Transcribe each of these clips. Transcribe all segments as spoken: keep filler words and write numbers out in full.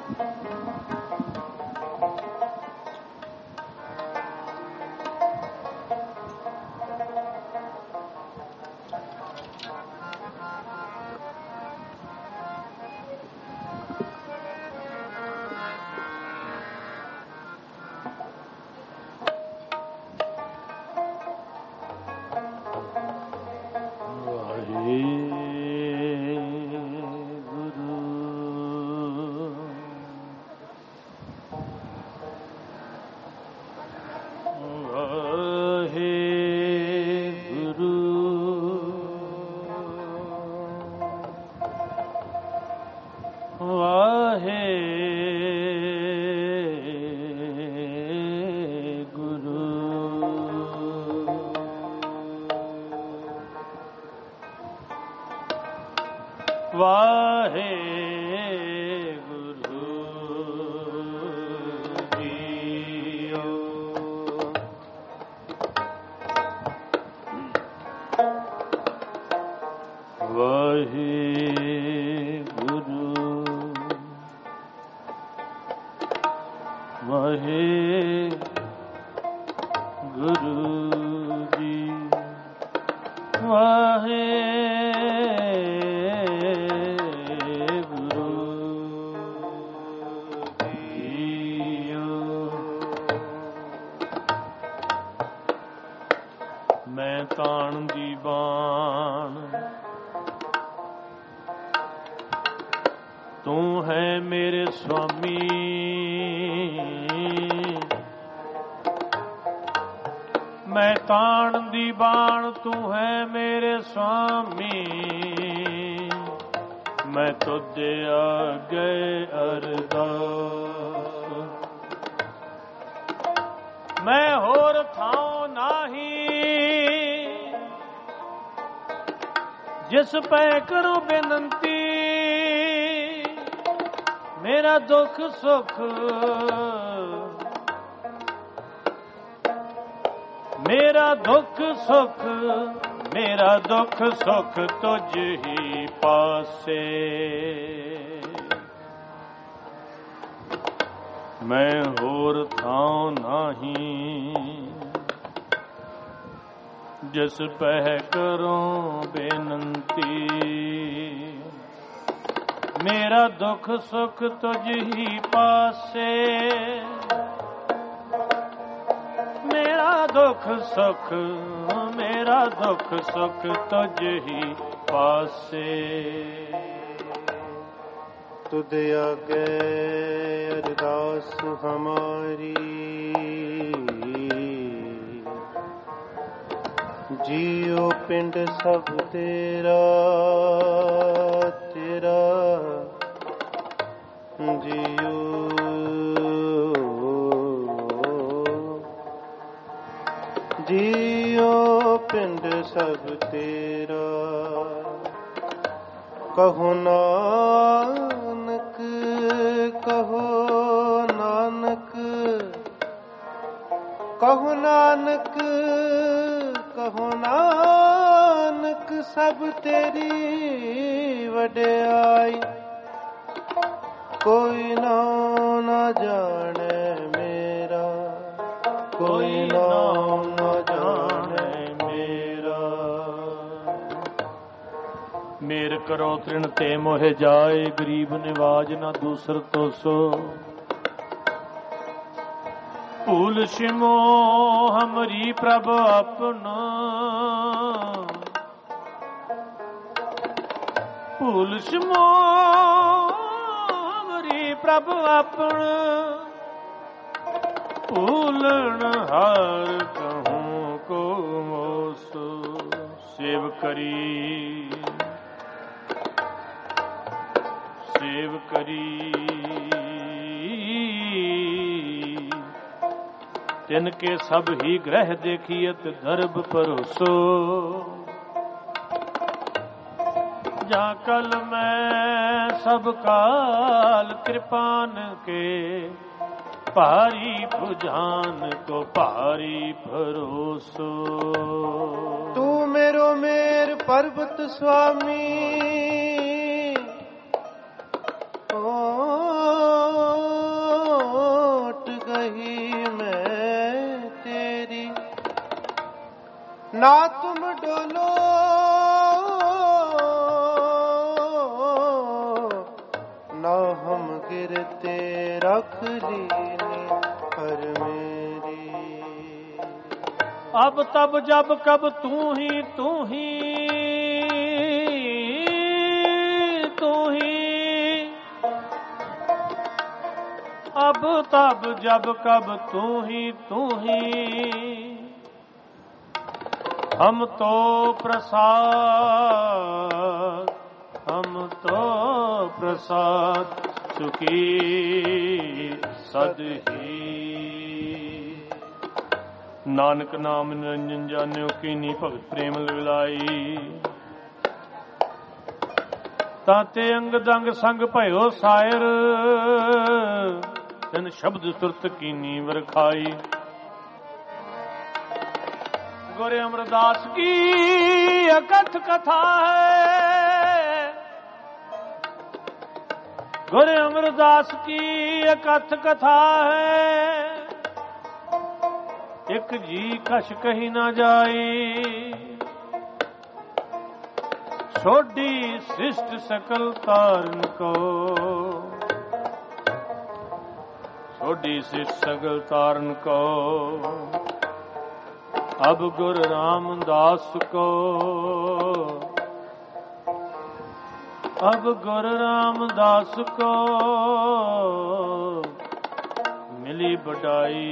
जिस पै करो बेनंती मेरा दुख सुख मेरा दुख सुख मेरा दुख सुख तुझ ही पासे। मैं होर थां नहीं जिस पह करूं बेनंती मेरा दुख सुख तुझ ही पासे। मेरा दुख सुख मेरा दुख सुख तुझ ही पासे। तुद आगे अरदास हमारी जियो पिंड सब तेरा तेरा जियो जियो पिंड सब तेरा। कहो नानक कहो नानक कहो नानक कहो नानक सब तेरी वड्याई। कोई नाम न जाने मेरा कोई नाम न जाने मेरा। मेर करो तृण ते मोहे जाए गरीब निवाज न दूसर तो सो। भूल सिमो हमरी प्रभ अपना भूल सिमो हमरी प्रभ अपना। भूलन हार कहूँ को मोसो सेव करी सेव करी तिनके सब ही ग्रह देखियत धर्म परोसो। जा कल मैं सब काल कृपान के भारी भुजान को भारी भरोसो। तू मेरो मेर पर्वत स्वामी ओ ना तुम डोलो ना हम गिरते रख लीनी पर मेरी। अब तब जब कब तू ही तू ही तू ही, अब तब जब कब तू ही तू ही, हम तो प्रसाद हम तो प्रसाद चुकी सद ही। नानक नाम निरंजन जान्यो कीनी भगत प्रेम ललाई, ताते अंग दंग संग भयो सायर, तन शब्द सुरत कीनी वरखाई। गुरु अमरदास की अकथ कथा है, गुरु अमरदास की अकथ कथा है, एक जी कछ कही ना जाई। छोड़ी सृष्ट सकल तारन को, छोड़ी सृष्ट सकल तारन को, अब गुरु रामदास को, अब गुरु रामदास को मिली बढ़ाई।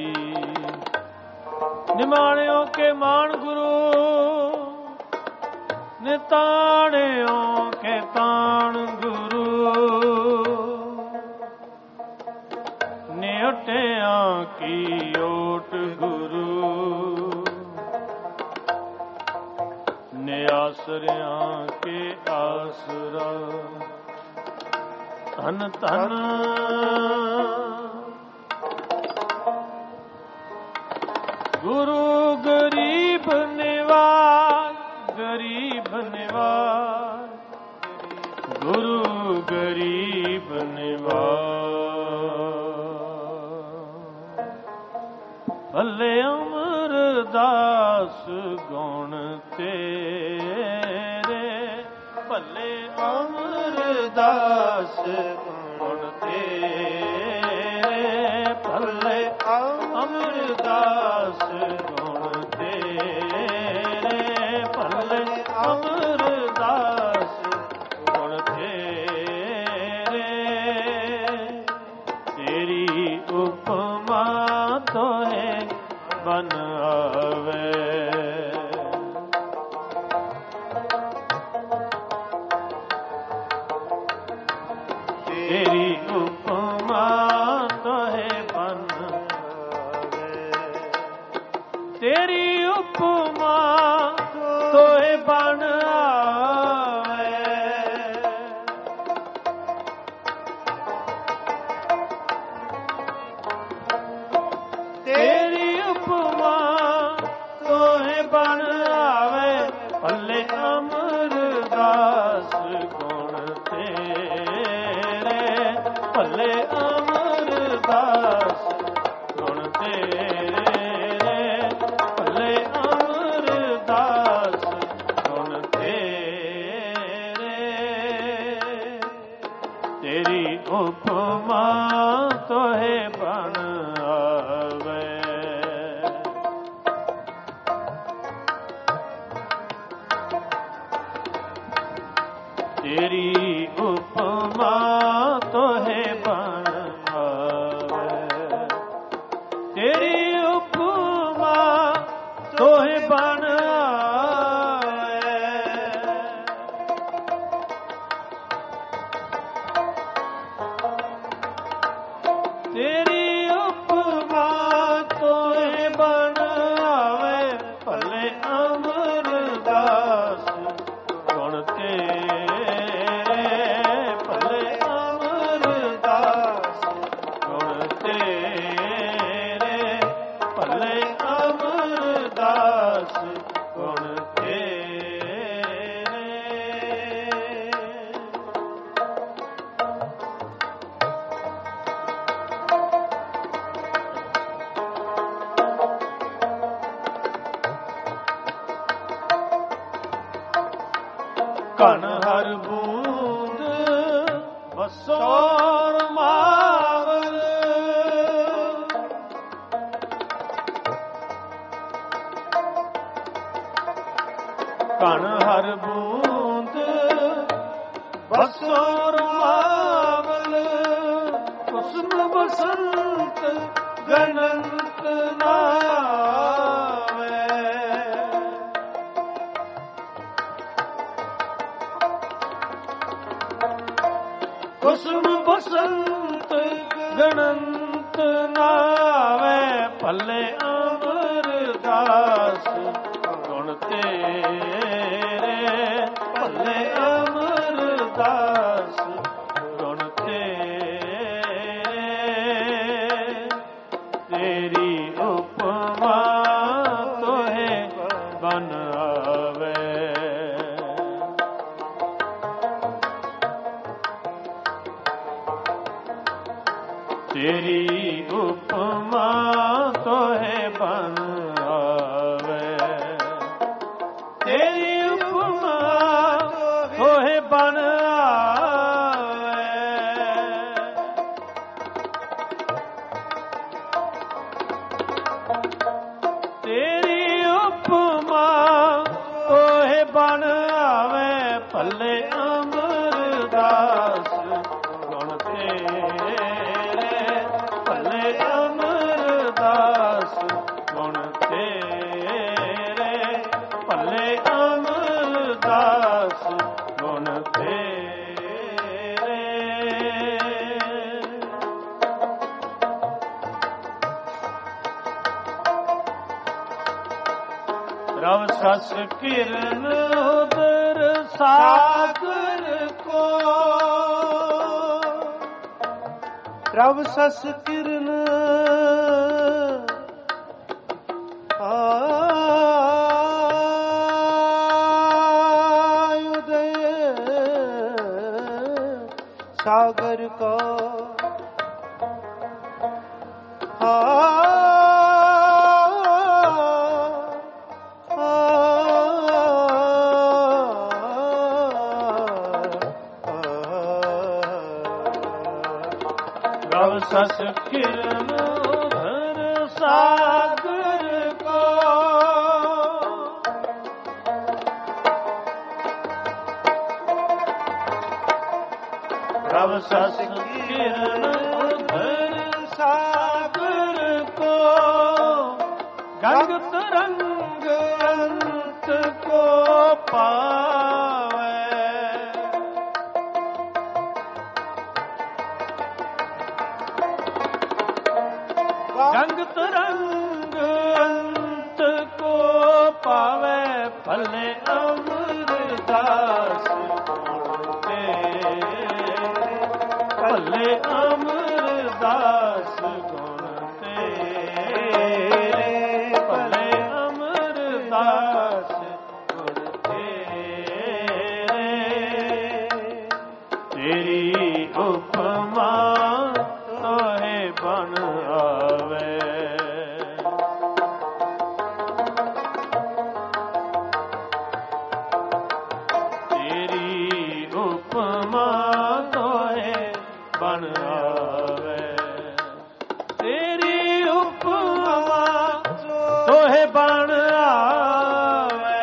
निमाणियों के मान गुरु, निताणियों के ताण गुरु, नियटिया की ओट गुरु, नियासरिया के आसरा। धन धन गुरु गरीब निवाज, गरीब निवाज, गुरु गरीब निवाज। भले अमरदास गुण तेरे, भले अमरदास गुण तेरे, भले अमरदास गुण तेरे, भले अमरदास गुण तेरे। तेरी उपमा तो है बन आवे, तेरी उपमा तो है बन आवे, तेरी उपमा तो है बन आवे। तेरी उपमा तो है बन आवे, भले अमरदास गुण तेरे, भले अमरदास गुण तेरे, भले अमरदास गुण तेरे। तेरी उपमा तो है बन आवे, तेरी उपमा तो है बन आवे, तेरी उपमा तो है बन आवे। तेरी उपमा तो है बन आवे, भले अमरदास गुण तेरे, भले अमरदास गुण तेरे, भले अमरदास गुण तेरे। ਬਸੋਰ ਮਾਵਲ ਕਣ ਹਰ ਬੂੰਦ ਬਸੋਰ ਮਾਵਲ ਕੁਸਮ ਬਸੰਤ ਗਨੰਤ ਨਾਵੇ ਕੁਸਮ ਬਸੰਤ ਗਨੰਤ ਨਾਵੇ ਭੱਲੇ ਅਮਰਦਾਸ ਗੁਣ ਤੇਰੇ ਭੱਲੇ ਅਮਰਦਾਸ ਗੁਣ ਤੇਰੇ ਤੇਰੀ ਉਪਮਾ ਤੋਹੇ ਬਨ ਆਵੇ ਤੇਰੀ ਉਪਮਾ ਤੋਹੇ ਬਨ ਆਵੇ ਤੇਰੀ ਉਪਮਾ ਤੋਹੇ ਬਨ ਆਵੇ ਤੇਰੀ ਉਪਮਾ ਤੋਹੇ ਬਨ ਆਵੇ ਭੱਲੇ ਅਮਰਦਾਸ ਗੁਣ ਤੇਰੇ ਭੱਲੇ ਅਮਰਦਾਸ ਗੁਣ ਤੇਰੇ ਭੱਲੇ ਅਮਰਦਾਸ ਗੁਣ ਤੇਰੇ ਰਵ ਸਸ ਕਿਰਨ ਉਦਰ ਸਾਗਰ ਕੋ ਰਵ ਸਸ ਕਿਰਨ ਆਯੁਦੈ ਸਾਗਰ ਕੋ ਰਵ ਸਸ ਕਿਰਨ ਉਧਰ ਸਾਗਰ ਕੋ ਰਵ ਸਸ ਕਿਰਨ ਉਧਰ ਸਾਗਰ ਕੋ ਗੰਗ ਤਰੰਗ ਅੰਤ ਕੋ ਪਾਵੇ ਗੰਗ ਤਰੰਗ ਅੰਤ ਕੋ ਪਾਵੇ ਭੱਲੇ ਅਮਰਦਾਸ ਗੁਣ ਤੇਰੇ ਭੱਲੇ ਅਮਰਦਾਸ ਗੁਣ ਤੇਰੇ ਭੱਲੇ ਅਮਰਦਾਸ ਗੁਣ ਤੇਰੇ ਤੇਰੀ ਉਪਮਾ ਤੋਹੇ ਬਨ ਆਵੇ ਤੇਰੀ ਉਪਮਾ ਤੋਹੇ ਬਨ ਆਵੇ ਤੇਰੀ ਉਪਮਾ ਤੋਹੇ ਬਨ ਆਵੇ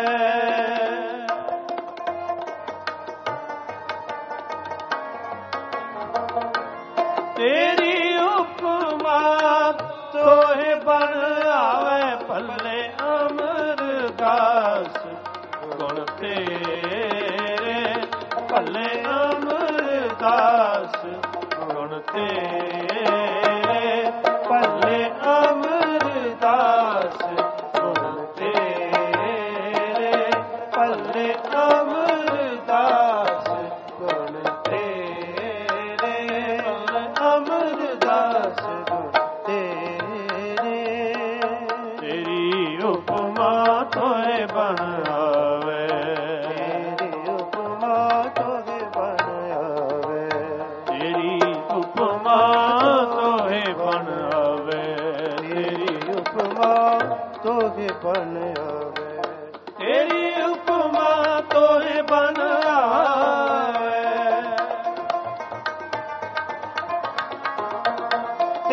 ਤੇਰੀ ਉਪਮਾ ਤੋਹੇ ਬਨ ਆਵੇ ਭੱਲੇ ਅਮਰਦਾਸ ਗੁਣ ਤੇਰੇ ਭੱਲੇ ਅਮਰਦਾਸ ਗੁਣ ਤੇਰੇ ਭੱਲੇ ਅਮਰਦਾਸ ਗੁਣ ਤੇਰੇ ਭੱਲੇ ਅਮਰਦਾਸ ਗੁਣ ਤੇਰੇ ਅਮਰਦਾਸ ਗੁਣ ਤੇਰੇ ਤੇਰੀ ਉਪਮਾ ਤੋਹੇ ਬਨ ਆਵੇ ਤੇਰੀ ਉਪਮਾ ਤੋਹੇ ਬਨ ਆਵੇ ਤੇਰੀ ਉਪਮਾ ਤੋਹੇ ਬਨ ਆਵੇ ਤੇਰੀ ਉਪਮਾ ਤੋਹੇ ਬਨ ਆਵੇ ਤੇਰੀ ਉਪਮਾ ਤੋਹੇ ਬਨ ਆਵੇ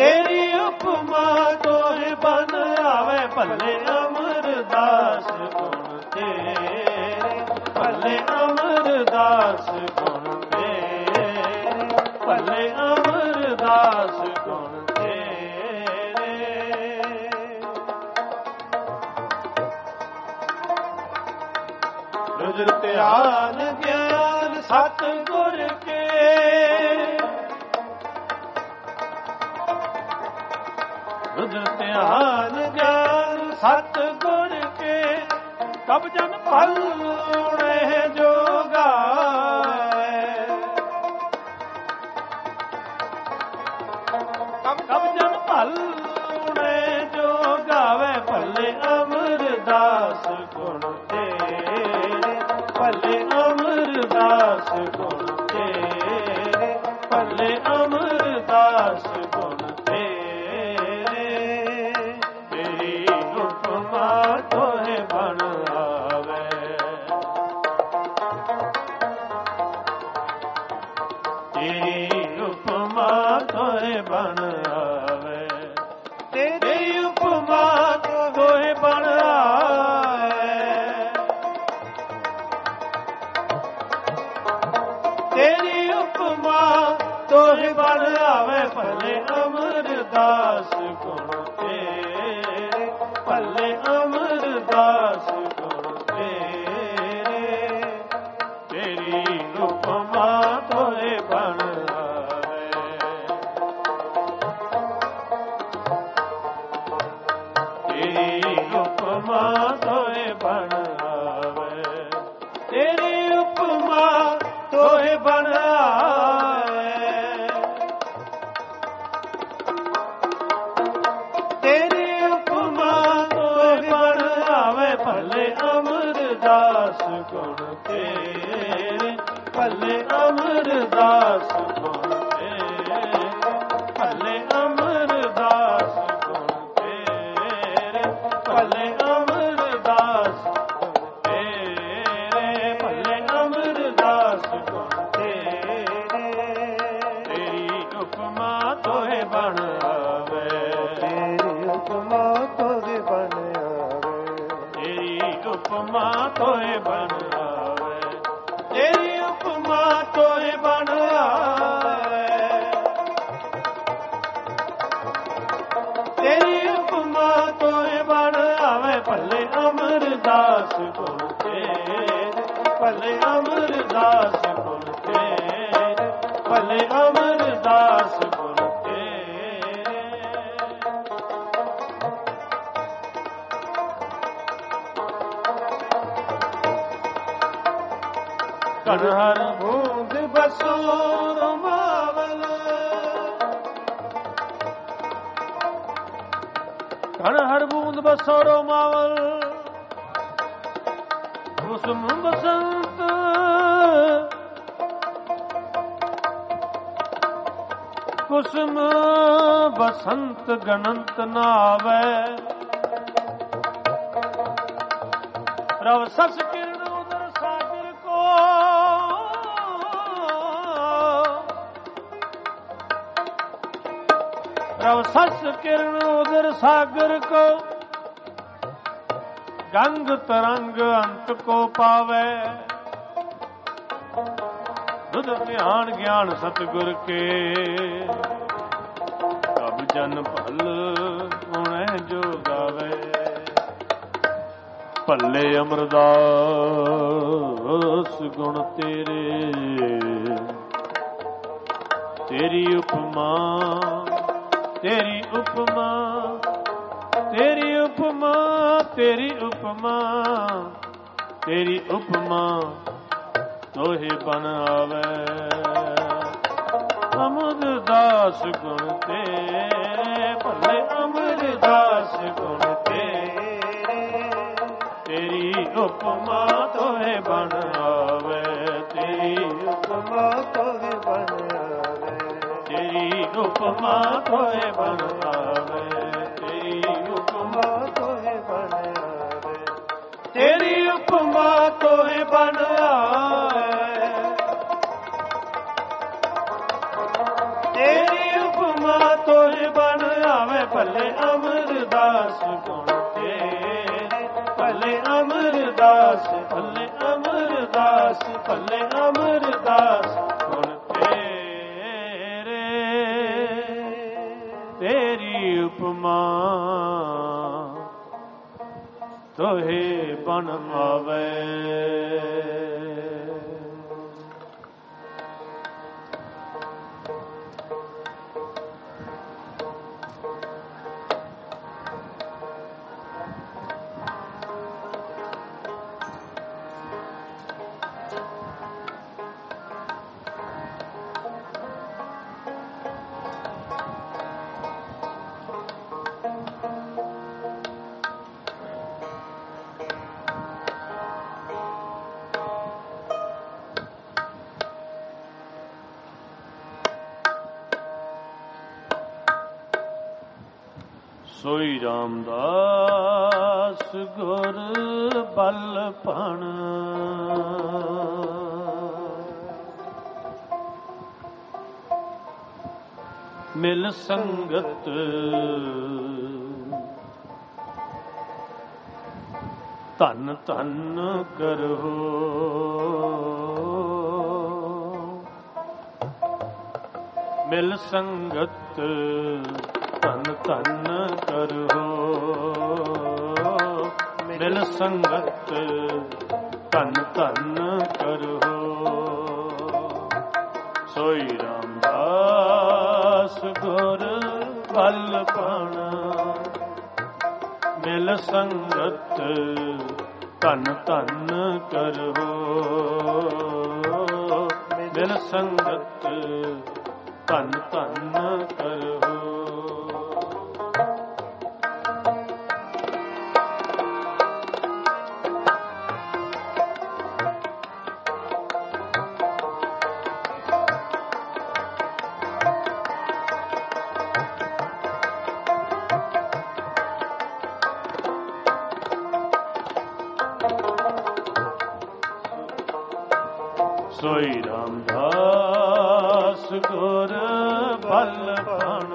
ਤੇਰੀ ਉਪਮਾ ਤੋਹਿ ਬਨ ਆਵੇ ਭੱਲੇ ਅਮਰਦਾਸ ਗੁਣ ਤੇਰੇ ਭੱਲੇ ਅਮਰਦਾਸ ਗੁਣ ਤੇਰੇ ਭੱਲੇ ਅਮਰਦਾਸ ਗੁਣ ਤੇਰੇ ਰੁਜਰ ਧਿਆਨ ਗਿਆਨ ਸਤ ਗੁਰ ਕੇ ਰੁਜਰ ਧਿਆਨ ਗਿਆਨ ਸਤ ਗੁਰ ਕੇ ਕਬ ਜਨ ਭਲੁਣੇ ਜੋ ਗਾਏ ਕਬ ਜਨ ਭਲੁਣੇ ਜੋ ਗਾਵੇ ਭੱਲੇ ਅਮਰਦਾਸ ਗੁਣ ਤੇਰੇ ਭੱਲੇ ਅਮਰਦਾਸ ਗੁਣ ਤੇਰੇ ਭੱਲੇ ਅਮਰਦਾਸ ਗੁਣ ਤੇਰੇ ਤੇਰੀ ਉਪਮਾ ਤੋਹਿ ਬਣ ਆਵੇ ਤੇਰੀ ਉਪਮਾ ਤੋਹਿ ਬਣ ਆਵੇ ਤੇਰੀ ਉਪਮਾ ਤੋਹਿ ਬਣ ਆਵੇ ਤੇਰੀ ਉਪਮਾ ਤੋਹਿ ਬਣ ਆਵੇ ਭੱਲੇ ਅਮਰਦਾਸ ਗੁਣ ਤੇਰੇ ਭੱਲੇ ਅਮਰਦਾਸ ਗੁਣ ਤੇਰੇ ਤੇਰੀ ਉਪਮਾ ਤੋਹਿ ਬਣ ਆਵੇ ਤੇਰੀ ਉਪਮਾ ਤੋਹਿ ਬਣ ਆਵੇ ਤੇਰੀ ਉਪਮਾ ਤੋਹਿ ਬਣ ਆਵੇ ਤੇਰੀ ਉਪਮਾ ਤੋਹਿ ਬਣ ਆਵੇ ਭੱਲੇ ਅਮਰਦਾਸ ਗੁਣ ਤੇਰੇ ਭੱਲੇ ਅਮਰਦਾਸ ਗੁਣ ਤੇਰੇ ਭੱਲੇ ਅਮਰਦਾਸ ਗੁਣ ਤੇਰੇ ਭੱਲੇ ਅਮਰਦਾਸ ਗੁਣ ਤੇਰੇ ਭੱਲੇ ਅਮਰਦਾਸ ਗੁਣ ਤੇਰੇ ਤੇਰੀ ਉਪਮਾ ਤੋਹਿ ਬਣ ਆਵੇ ਤੇਰੀ ਉਪਮਾ ਤੋਹਿ ਬਣ ਆਵੇ ਤੇਰੀ ਉਪਮਾ ਤੋਹਿ ਬਣ ਆਵੇ ਤੇਰੀ ਉਪਮਾ ਤੋਹਿ ਬਣ ਆਵੇ ਤੇਰੀ ਉਪਮਾ ਤੋਹਿ ਬਣ ਆਵੇ ਭੱਲੇ ਅਮਰਦਾਸ ਗੁਣ ਤੇਰੇ ਭੱਲੇ ਅਮਰਦਾਸ ਗੁਣ ਤੇਰੇ ਭੱਲੇ ਅਮਰਦਾਸ ਗੁਣ ਤੇਰੇ ਘਨ ਹਰ ਬੂੰਦ ਬਸੋ ਰਮਾਵਲ ਘਨ ਹਰ ਬੂੰਦ ਬਸੋ ਰਮਾਵਲ ਕੁਸਮ ਬਸੰਤ ਕੁਸਮ ਬਸੰਤ ਗਣੰਤ ਨਾ ਆਵੇ ਰਵ ਸਸ ਕਿਰਨ ਉਦਰ ਸਾਗਰ ਕੋ ਰਵ ਸਸ ਕਿਰਨ ਉਦਰ ਸਾਗਰ ਕੋ ਗੰਗ ਤਰੰਗ ਅੰਤ ਕੋ ਪਾਵੇ ਦੁਧ ਧਿਆਨ ਗਿਆਨ ਸਤਿਗੁਰ ਕੇ ਕਬ ਜਨ ਭਲ ਹੁਣੇ ਜੋ ਗਾਵੇ ਭੱਲੇ ਅਮਰਦਾਸ ਗੁਣ ਤੇਰੇ ਤੇਰੀ ਉਪਮਾ ਤੇਰੀ ਉਪਮਾ ਤੇਰੀ ਉਪਮਾ ਤੇਰੀ ਉਪਮਾ ਤੇਰੀ ਉਪਮਾ ਤੋਹਿ ਬਨ ਆਵੇ ਅਮਰਦਾਸ ਗੁਣ ਤੇਰੇ ਭੱਲੇ ਅਮਰਦਾਸ ਗੁਣ ਤੇਰੇ ਤੇਰੀ ਉਪਮਾ ਤੋਹਿ ਬਨ ਆਵੇ ਤੇਰੀ ਉਪਮਾ ਤੋਹਿ ਬਣ ਆਵੇ ਤੇਰੀ ਉਪਮਾ ਤੋਹਿ ਬਨ ਆਵੇ ਤੇਰੀ ਉਪਮਾ ਤੋਹਿ ਬਣ ਆਵੇ ਤੇਰੀ ਉਪਮਾ ਤੋਹਿ ਬਨ ਆਵੇ ਤੇਰੀ ਉਪਮਾ ਤੋਹਿ ਬਣ ਆਵੇ ਭਲੇ ਅਮਰਦਾਸ ਗੁਣ ਤੇਰੇ ਭਲੇ ਅਮਰਦਾਸ ਭਲੇ ਅਮਰਦਾਸ ਭਲੇ ਅਮਰਦਾਸ ਗੁਣ ਤੇਰੇ ਤੇਰੀ ਉਪਮਾ ਤੋਹੇ ਬਣ ਆਵੇ ਸੋਈ ਰਾਮਦਾਸ ਗੁਰ ਬਲ ਭਣ ਮਿਲ ਸੰਗਤ ਧਨ ਧਨ ਕਰੋ ਮਿਲ ਸੰਗਤ ਧਨ ਧਨ ਕਰੋ ਮਿਲ ਸੰਗਤ ਧਨ ਧਨ ਕਰੋ ਸੋਈ ਰਾਮਦਾਸ ਗੁਰ ਬਲ ਭਣ ਮਿਲ ਸੰਗਤ ਧਨ ਧਨ ਕਰੋ ਮਿਲ ਸੰਗਤ ਧਨ ਧਨ ਕਰੋ ਸੋਈ ਰਾਮਦਾਸ ਗੁਰ ਬਲ ਭਣ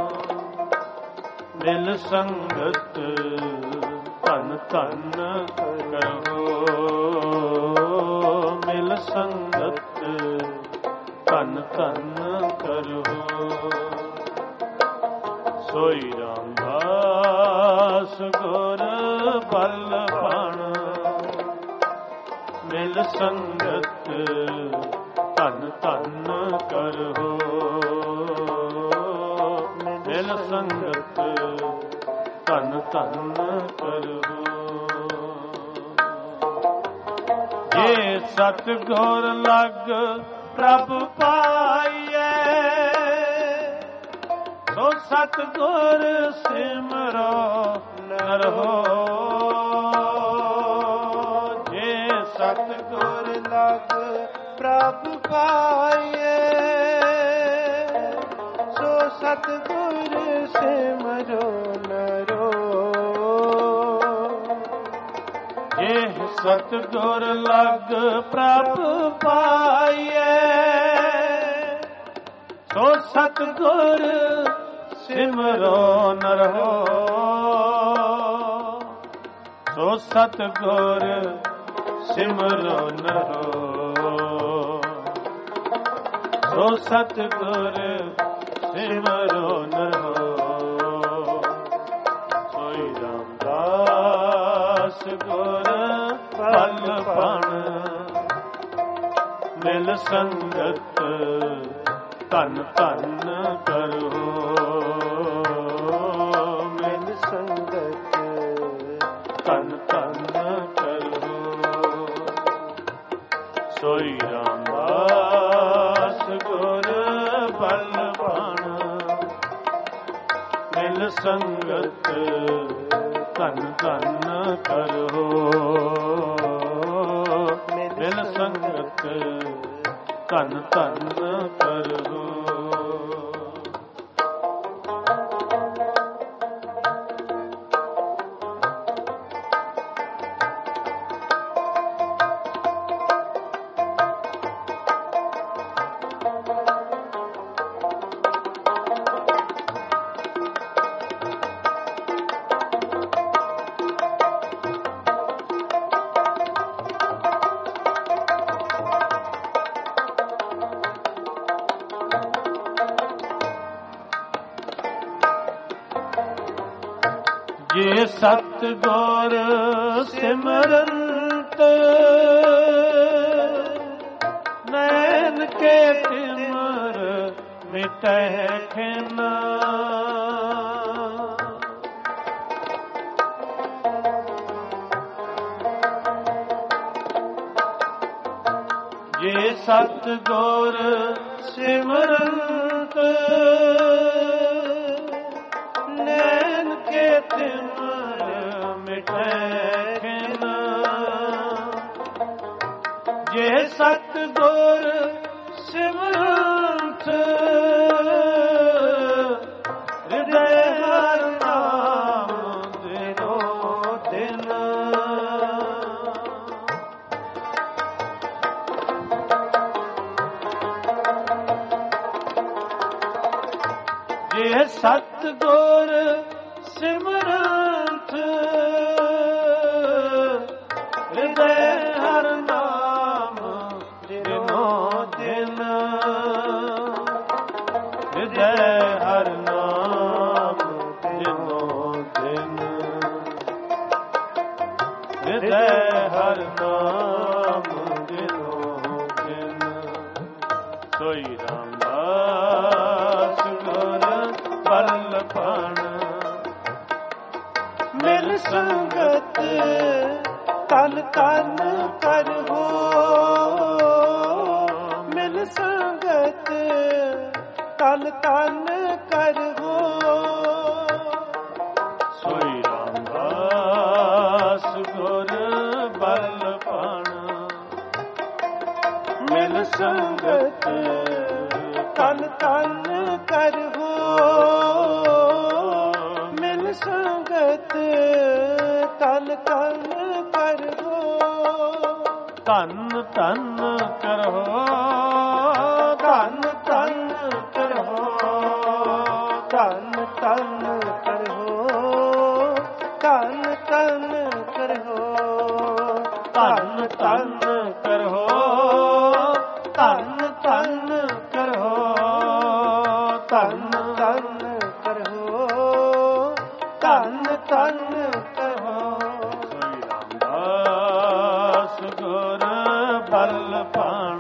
ਮਿਲ ਸੰਗਤ ਧਨ ਧਨ ਕਰੋ ਮਿਲ ਸੰਗਤ ਧਨ ਧਨ ਕਰੋ ਸੋਈ ਰਾਮਦਾਸ ਗੁਰ ਬਲ ਭਣ ਮਿਲ ਸੰਗਤ ਧਨ ਧਨ ਕਰੋ ਮਿਲ ਸੰਗਤ ਧਨ ਧਨ ਕਰੋ ਜੇ ਸਤਿਗੁਰ ਲਗ ਪ੍ਰਭ ਪਾਈਐ ਸੋ ਸਤਿਗੁਰ ਸਿਮਰੋ ਨਰਹੋ ਜੇ ਸਤਿਗੁਰ ਲਗ ਪ੍ਰਭ ਪਾਈਐ ਸੋ ਸਤਿਗੁਰ ਸਿਮਰੋ ਨਰੋ ਜੇ ਸਤਿਗੁਰ ਲਗ ਪ੍ਰਭ ਪਾਈਐ ਸੋ ਸਤਿਗੁਰ ਸਿਮਰੋ ਨਰੋ ਸੋ ਸਤਿਗੁਰ ਸਿਮਰੋ ਨਰੋ ਸੋ ਸਤਿਗੁਰ ਸਿਮਰੋ ਨਰੋ ਸੋਈ ਰਾਮਦਾਸ ਗੁਰ ਬਲ ਭਣ ਮਿਲ ਸੰਗਤ ਧਨ ਧਨ ਕਰੋ ਮਿਲ ਸੰਗਤ ਧਨ ਧਨ ਕਰੋ ਸੋਈ ਰਾਮਦਾਸ ਗੁਰ ਬਲ ਭਣ ਮਿਲ ਸੰਗਤ ਧਨ ਧਨ ਕਰੋ ਮਿਲ ਸੰਗਤ ਧਨ ਧਨ ਕਰੋ ਜੇ ਸਤ ਗੁਰ ਸਿਮਰੰਤ ਨੈਣ ਕੇ ਤਿਮਰ ਮਿਟੈ ਖਿਨ। ਜੇ ਸਤ ਗੁਰ ਸਿਮਰੰਤ ਨੈਣ ਕੇ ਤਿਮਰ ਮਿਟੈ ਖਿਨ। ਜੇ ਸਤ ਗੁਰ ਸਿਮਰੰਤ ਹਿਰਦੈ ਹਰਿ ਨਾਮ ਦਿਨੋ ਦਿਨ। ਜੇ ਸਤ ਗੁਰ ਸਿਮਰੰਤ ਹਿਰਦੈ ਹਰਿ ਨਾਮ ਦਿਨੋ ਦਿਨ। ਹਿਰਦੈ ਹਰਿ ਨਾਮ ਦਿਨੋ ਦਿਨ। ਹਿਰਦੈ ਹਰਿ ਨਾਮ ਦਿਨੋ ਦਿਨ। ਸੋਈ ਰਾਮਦਾਸ ਗੁਰ ਬਲ ਭਾਣ ਮਿਲ ਸੰਗਤ ਤਨ ਤਨ ਕਰਹੁ। ਮਿਲ ਸੰਗਤ ਤਨ ਤਨ ਕਰਹੁ। ਸੋਈ ਰਾਮਦਾਸ ਗੁਰ ਬਲ ਭਾਣ ਮਿਲ ਸੰਗਤ ਤਨ ਤਨ ਕਰਹੁ। ਮਿਲ ਸੰਗਤ ਤਨ ਤਨ ਕਰਹੁ। ਧੰਨ ਧੰਨ ਕਰਹੁ। ਧੰਨ ਧੰਨ ਕਰਹੁ। ਧੰਨ ਧੰਨ ਕਰਹੁ। ਧੰਨ ਧੰਨ ਕਰਹੁ। ਧੰਨ ਧੰਨ ਕਰਹੁ। ਧੰਨ ਧੰਨ ਕਰਹੁ। ਧੰਨ ਧੰਨ ਕਰਹੁ। ਧੰਨ ਧੰਨ ਕਰਹੁ। ਸੋਈ ਰਾਮਦਾਸ ਗੁਰ ਬਲ ਭਾਣ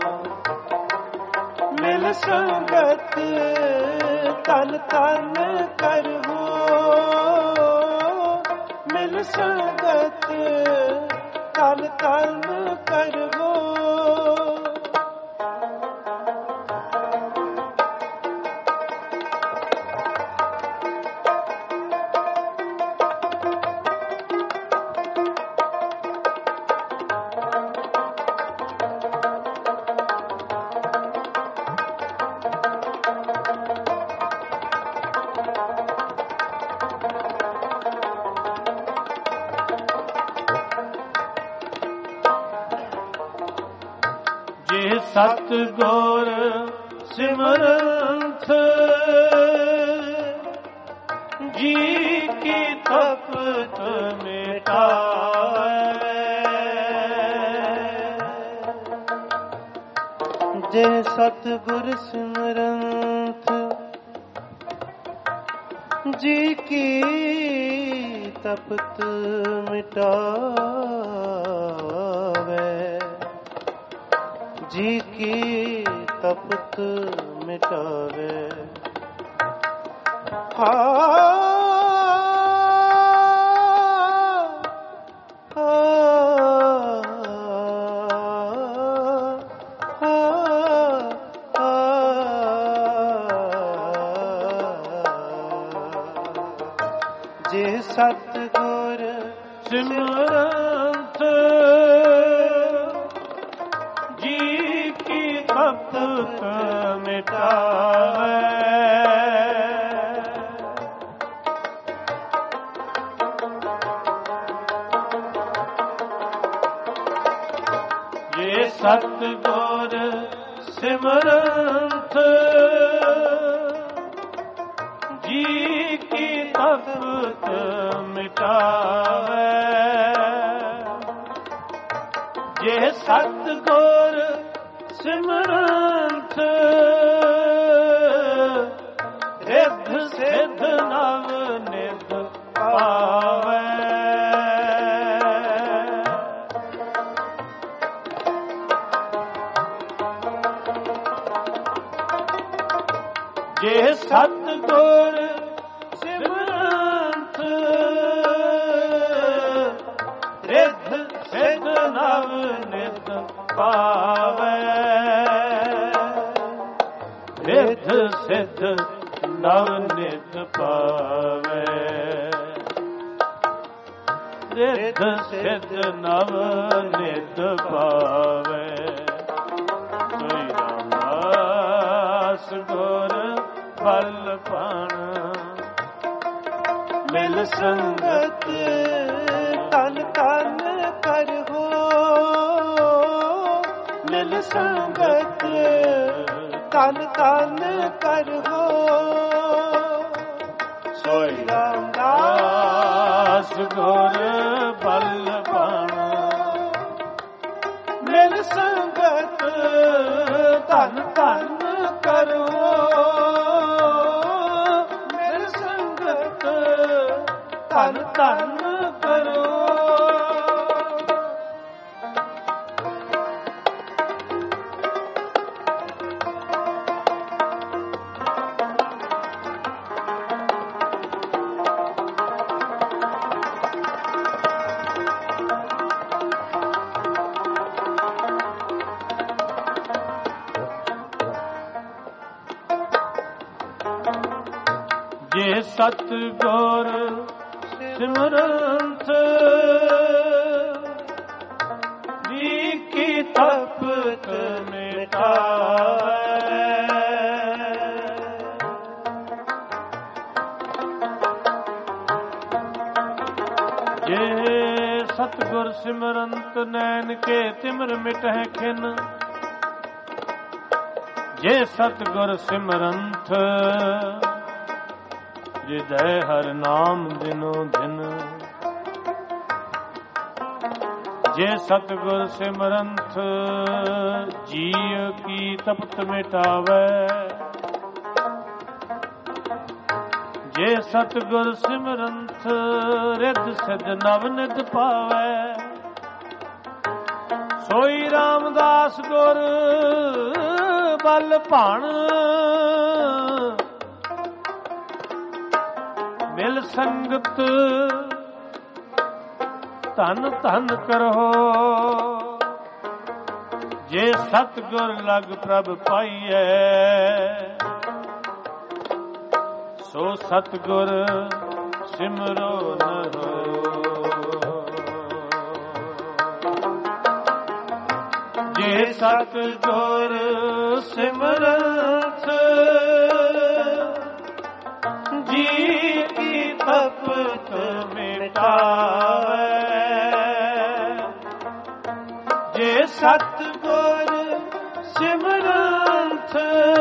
ਮਿਲ ਸੰਗਤ ਤਨ ਤਨ ਕਰਹੁ। ਮਿਲ ਸੰਗਤ ਤਨ ਤਨ ਕਰਹੁ। ਜੇ ਸਤ ਗੁਰ ਸਿਮਰੰਤ ਜੀ ਕੀ ਤਪਤ ਮਿਟਾਵੇ। ਜੇ ਸਤ ਗੁਰ ਸਿਮਰੰਤ ਜੀ ਕੀ ਤਪਤ ਮਿਟਾਵੇ। ਜੀ ਕੀ ਤਪਤ ਮਿਟਾਵੇ। ਹਾਂ ਜੇ ਸਤ ਗੁਰ ਸਿਮਰੰਤ ਜੀ ਕੀ ਤਪਤ ਮਿਟਾਵੇ। ਜੇ ਸਤ ਗੁਰ ਸਿਮਰੰਤ ਜੀ ਕੀ ਤਪਤ ਮਿਟਾਵੇ। ਜੇ ਸਤ ਗੁਰ ਸਿਮਰੰਤ ਰਿੱਧ ਸਿੱਧ ਨਵ ਨਿਧ ਪਾਵੇ। ਜੇ ਸਤਿਗੁਰ ਸਿਮਰੰਤ ਰਿੱਧ ਸਿੱਧ ਨਵ ਨਿਤ ਪਾਵੈ ਰਿੱਧ ਸਿੱਧ ਨਵ ਨਿਤ ਪਾਵੈ ਰਿੱਧ ਸਿੱਧ ਨਵ ਨਿਤ ਪਾਵੈ ਸੋਈ ਰਾਮਦਾਸ ਗੁਰ ਬਲ ਪਾਣ ਮਿਲ ਸੰਗਤ ਤਨ ਤਨ ਕਰੋ ਮਿਲ ਸੰਗਤ ਤਨ ਤਨ ਕਰੋ ਸੋਈ ਰਾਮਦਾਸ ਗੁਰ ਬਲ ਪਾਣ ਮਿਲ ਸੰਗਤ ਤਨ ਤਨ ਕਰੋ ਮਿਲ ਸੰਗਤ ਤਨ ਤਨ ਕਰੋ ਜੇ ਸਤਿਗੁਰ ਸਿਮਰੰਤ ਜੀ ਕੀ ਤਪਤ ਮਿਟਾਵੇ ਜੇ ਸਤਿਗੁਰ ਸਿਮਰੰਤ ਨੈਣ ਕੇ ਤਿਮਰ ਮਿਟਹਿ ਖਿਨ ਜੇ ਸਤਿਗੁਰ ਸਿਮਰੰਤ ਹਿਰਦੈ ਹਰਿ ਨਾਮ ਦਿਨੋ ਦਿਨ ਜੇ ਸਤਿਗੁਰ ਸਿਮਰੰਤ ਜੀਅ ਕੀ ਤਪਤ ਮਿਟਾਵੇ ਜੇ ਸਤਿਗੁਰ ਸਿਮਰੰਤ ਰਿੱਧ ਸਿੱਧ ਨਵ ਨਿਤ ਪਾਵੇ ਸੋਈ ਰਾਮਦਾਸ ਗੁਰ ਬਲ ਭਾਣ ਮਿਲ ਸੰਗਤ ਧਨ ਧਨ ਕਰੋ ਜੇ ਸਤਿਗੁਰ ਲਗ ਪ੍ਰਭ ਪਾਈਐ ਸੋ ਸਤਿਗੁਰ ਸਿਮਰੋ ਨਰੋ ਜੇ ਸਤਿਗੁਰ ਸਿਮਰਤ ਜੀ ਕੀ ਤਪਤ ਮਿਟਾਵੇ ਜੇ ਸਤਿਗੁਰ ਸਿਮਰਤ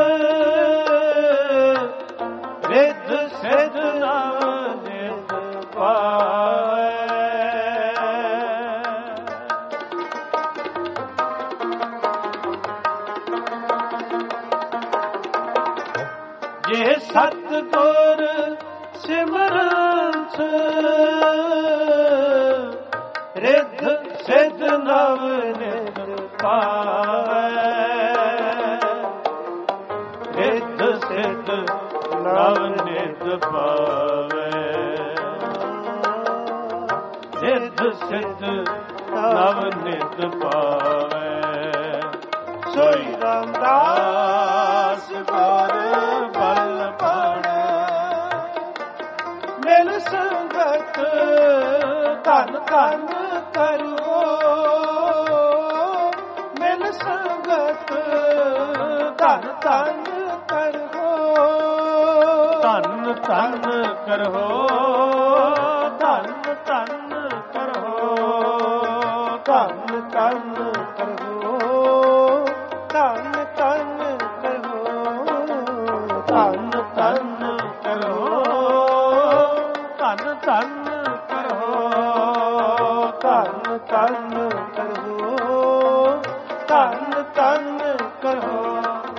ਰਿੱਧ ਸਿੱਧ ਨਵ ਨਿਤ ਪਾਵੇ ਜੇ ਸਤਿਗੁਰ ਸਿਮਰਤ ਰਿੱਧ ਸਿੱਧ ਨਵ ਨਿਤ ਪਾਵੇ ਰਿੱਧ ਸਿੱਧ ਨਵ ਨਿਤ ਪਾਵੇ ਰਿੱਧ ਸਿੱਧ ਨਵ ਨਿਤ ਪਾਵੇ ਸੋਈ ਰਾਮਦਾਸ ਗੁਰ ਬਲ ਭਾਣ ਮਿਲ ਸੰਗਤ ਧਨ ਧਨ ਕਰੋ ਮਿਲ ਸੰਗਤ ਧਨ ਧਨ ਕਰੋ ਧਨ ਧਨ ਕਰੋ ਧਨ ਧਨ ਕਰੋ ਧਨ ਧਨ ਕਰੋ ਧਨ ਧਨ ਕਰੋ ਧਨ ਧਨ ਕਰੋ ਧਨ ਧਨ ਕਰੋ ਧਨ ਧਨ ਕਰੋ ਧਨ ਧਨ ਕਰੋ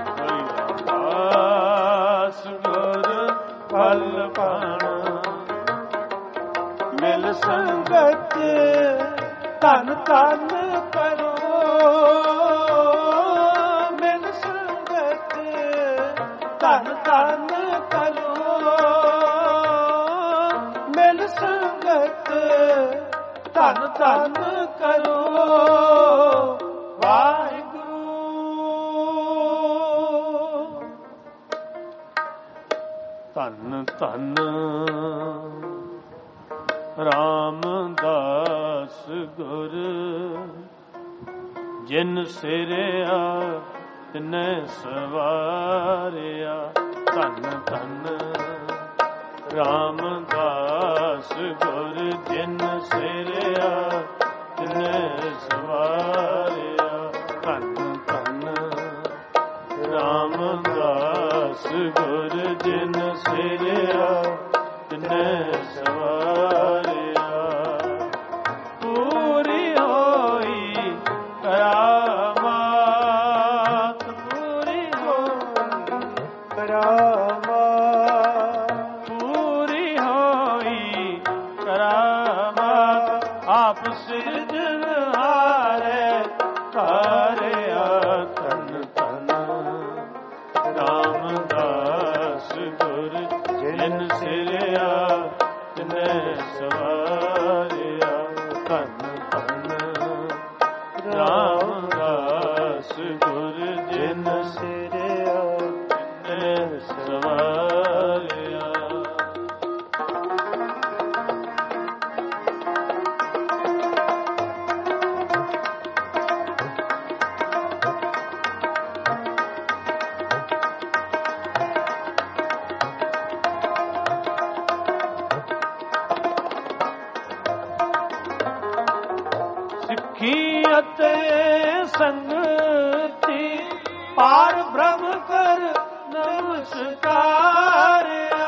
ਰਾਮਦਾਸ ਗੁਰ ਬਲ ਭਾਣ ਮਿਲ ਸੰਗਤ ਧਨ ਧਨ ਕਰੋ ਮਿਲ ਸੰਗਤ ਧਨ ਧਨ ਧਨ ਕਰੋ ਮਿਲ ਸੰਗਤ ਧਨ ਧਨ ਕਰੋ ਵਾਹਿਗੁਰੂ। ਧੰਨ ਧੰਨ ਰਾਮਦਾਸ ਗੁਰ ਜਿਨ ਸਿਰਿਆ ਤਿਨੈ ਸਵਾਰਿਆ। ਧੰਨ ਧੰਨ ਰਾਮਦਾਸ ਗੁਰ ਜਿਨ ਸਿਰਿਆ ਤਿਨੈ ਸਵਾਰਿਆ। ਧੰਨ ਧੰਨ ਰਾਮਦਾਸ ਗੁਰ ਜਿਨ ਸਿਰਿਆ ਤਿਨੈ ਸਵਾਰਿਆ। ਪੂਰੀ ਹੋਈ ਕਰਾਮਾਤ ਪੂਰੀ ਹੋਈ ਕਰਾਮਾਤ ਪੂਰੀ ਹੋਈ ਕਰਾਮਾਤ ਆਪ ਸਿਰਜਣਹਾਰੇ ਤਾਰਿਆ। ਧੰਨ ਧੰਨ ਰਾਮਦਾਸ ਗੁਰ ਜਿਨ ਸਿਰਿਆ ਤਿਨੈ ਸਵਾਰਿਆ। ਧੰਨ ਧੰਨ ਰਾਮਦਾਸ ਗੁਰ ਜਿਨ ਸਿਰਿਆ ਤਿਨੈ ਸਵਾਰਿਆ। ਸਿੱਖੀ ਅਤੇ ਸੰਗਤੀ ਪਾਰ ਬ੍ਰਹਮ ਕਰ ਨਮਸਕਾਰਿਆ।